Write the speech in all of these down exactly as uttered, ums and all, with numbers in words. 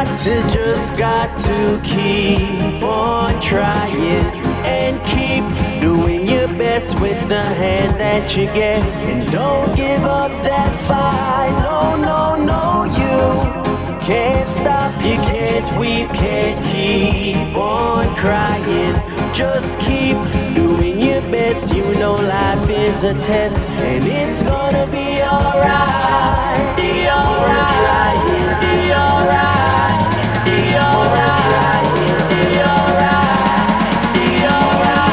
got to, just got to keep on trying and keep doing your best with the hand that you get. And don't give up that fight. No, no, no, you can't stop, you can't weep, can't keep on crying. Just keep doing your best. You know life is a test, and it's gonna be alright. Be alright. Be alright. Be alright. Be alright. Be alright.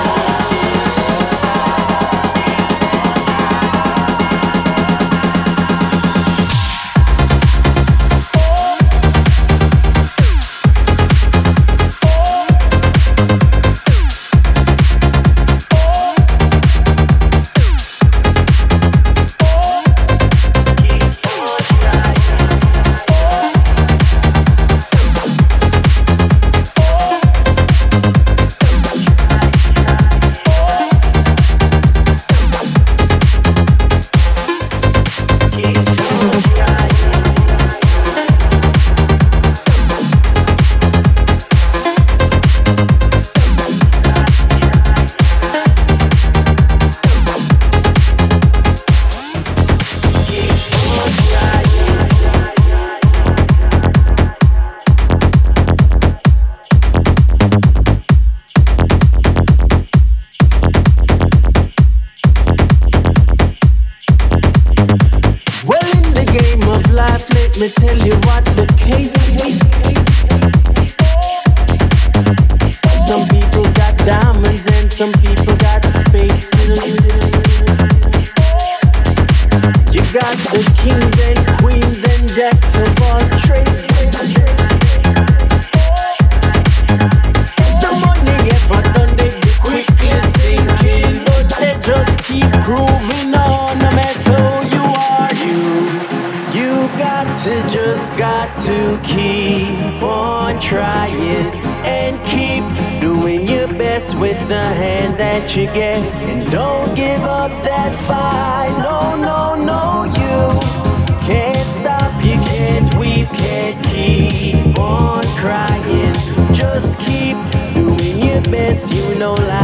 Let me tell you what the case is. Some people got diamonds and some people got space still. You got the kings and queens and jacks of all trades. The money ever done, they be quickly sinking, but they just keep grooving on no matter who you are. You You got to, just got to keep on trying and keep doing your best with the hand that you get. And don't give up that fight. No, no, no, you can't stop, you can't weep, can't keep on crying. Just keep doing your best. You know life